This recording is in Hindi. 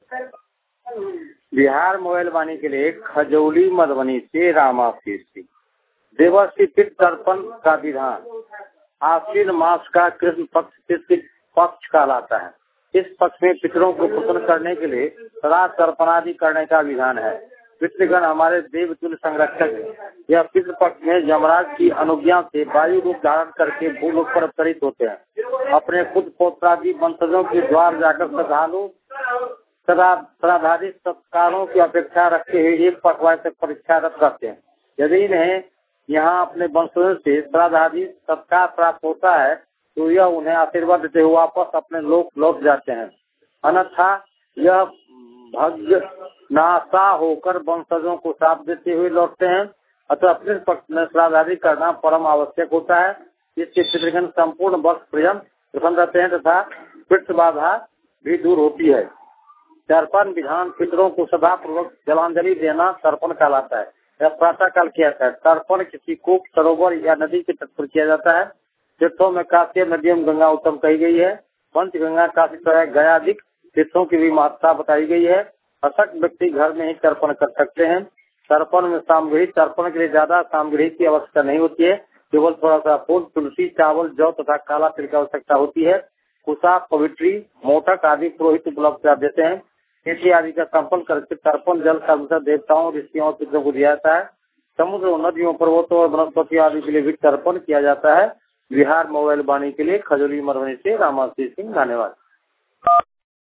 बिहार मोबाइल वाणी के लिए खजौली मधुबनी से रामाशीष सिंह। देवर्षि पितृ तर्पण का विधान। आश्विन मास का कृष्ण पक्ष पितृ पक्ष कहलाता है। इस पक्ष में पितरों को प्रसन्न करने के लिए श्राद्ध तर्पण आदि करने का विधान है। पितृगण हमारे देवतुल्य संरक्षक है। यह पितृ पक्ष में यमराज की अनुज्ञा से वायु रूप धारण करके भूलोक पर अवतरित होते हैं। अपने पुत्र पौत्रादि वंशजों के द्वार जाकर श्रद्धालु श्राद्धादि संस्कारों की अपेक्षा रखते हुए एक पखवाड़े तक परीक्षारत रहते हैं। यदि इन्हें यहाँ अपने वंशजों से श्राद्धादि सत्कार प्राप्त होता है तो यह उन्हें आशीर्वाद देते हुए वापस अपने लोक लौट जाते हैं। अन्यथा यह भाग्य नाशा होकर वंशजों को श्राप देते हुए लौटते हैं। अतः अपने पक्ष में श्राद्धादि करना परम आवश्यक होता है। इससे पितृगण संपूर्ण वर्ष प्रियम प्रसन्न रहते हैं तथा पितृ बाधा भी दूर होती है। तर्पण विधान पितरों को सदापूर्वक जलांजलि देना तर्पण कहलाता है। यह प्रातः काल किया जाता है। तर्पण किसी कूप सरोवर या नदी के तट पर किया जाता है। तीर्थों में काशी नदियों में गंगा उत्तम कही गई है। पंचगंगा काशी तरह गयाधिक तीर्थों की भी महत्ता बताई गई है। असक व्यक्ति घर में ही तर्पण कर सकते हैं। तर्पण में सामग्री तर्पण के लिए ज्यादा सामग्री की आवश्यकता नहीं होती है। केवल थोड़ा सा फूल तुलसी चावल जौ तथा काला तिल की आवश्यकता होती है। कुसा पवित्री मोटक आदि पुरोहित उपलब्ध कर देते हैं। खेती आदि का संपन्न करके तर्पण जल का अवसर देवताओं ऋषियों और पितरों को दिया जाता है। समुद्र नदियों पर्वतों और वनस्पति आदि के लिए भी तर्पण किया जाता है। बिहार मोबाइल वाणी के लिए खजौली मधुबनी से रामाशीष सिंह। धन्यवाद।